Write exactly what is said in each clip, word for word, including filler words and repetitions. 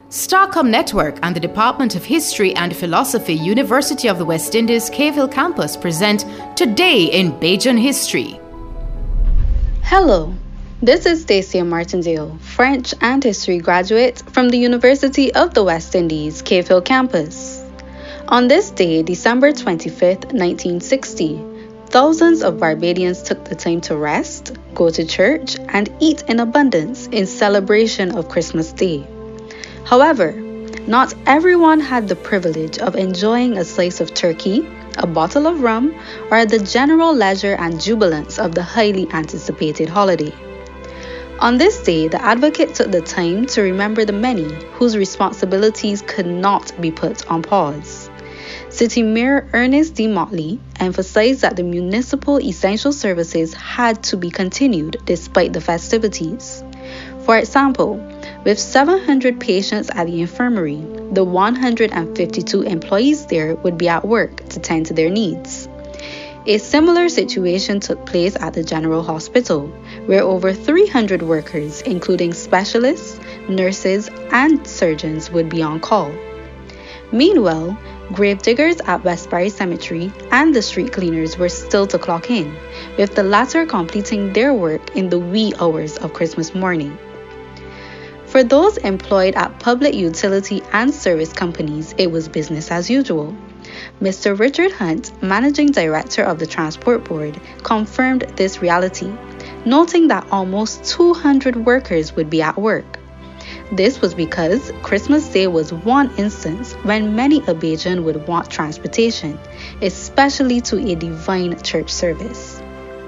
Starcom Network and the Department of History and Philosophy, University of the West Indies, Cave Campus present Today in Bajan History. Hello, this is Stacia Martindale, French and History graduate from the University of the West Indies, Cave Hill Campus. On this day, December twenty-fifth, nineteen sixty, thousands of Barbadians took the time to rest, go to church, and eat in abundance in celebration of Christmas Day. However, not everyone had the privilege of enjoying a slice of turkey, a bottle of rum, or the general leisure and jubilance of the highly anticipated holiday. On this day, the advocate took the time to remember the many whose responsibilities could not be put on pause. City Mayor Ernest D. Motley emphasized that the municipal essential services had to be continued despite the festivities. For example, with seven hundred patients at the infirmary, the one hundred fifty-two employees there would be at work to tend to their needs. A similar situation took place at the General Hospital, where over three hundred workers, including specialists, nurses, and surgeons, would be on call. Meanwhile, gravediggers at Westbury Cemetery and the street cleaners were still to clock in, with the latter completing their work in the wee hours of Christmas morning. For those employed at public utility and service companies, it was business as usual. Mister Richard Hunt, Managing Director of the Transport Board, confirmed this reality, noting that almost two hundred workers would be at work. This was because Christmas Day was one instance when many a Bajan would want transportation, especially to a divine church service.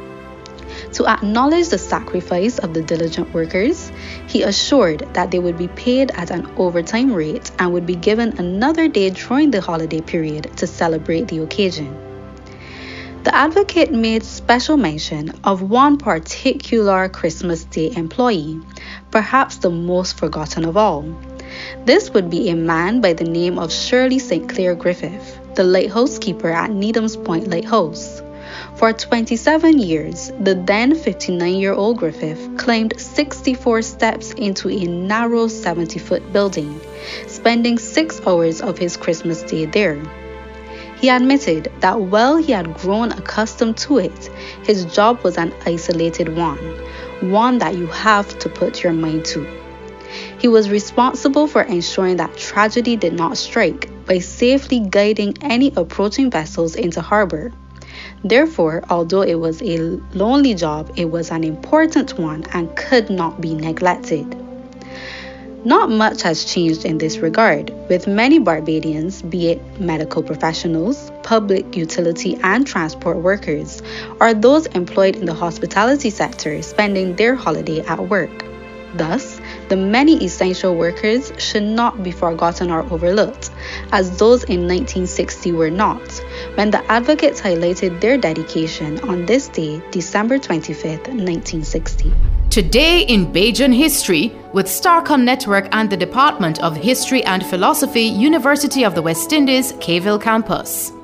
To acknowledge the sacrifice of the diligent workers, he assured that they would be paid at an overtime rate and would be given another day during the holiday period to celebrate the occasion. The advocate made special mention of one particular Christmas Day employee, perhaps the most forgotten of all. This would be a man by the name of Shirley Saint Clair Griffith, the lighthouse keeper at Needham's Point Lighthouse. For twenty-seven years, the then fifty-nine-year-old Griffith climbed sixty-four steps into a narrow seventy-foot building, spending six hours of his Christmas Day there. He admitted that while he had grown accustomed to it, his job was an isolated one, one that you have to put your mind to. He was responsible for ensuring that tragedy did not strike by safely guiding any approaching vessels into harbor. Therefore, although it was a lonely job, it was an important one and could not be neglected. Not much has changed in this regard, with many Barbadians, be it medical professionals, public utility and transport workers, or those employed in the hospitality sector spending their holiday at work. Thus, the many essential workers should not be forgotten or overlooked, as those in nineteen sixty were not, when the advocates highlighted their dedication on this day, December twenty-fifth, nineteen sixty. Today in Bajan History with Starcom Network and the Department of History and Philosophy, University of the West Indies, Cave Hill Campus.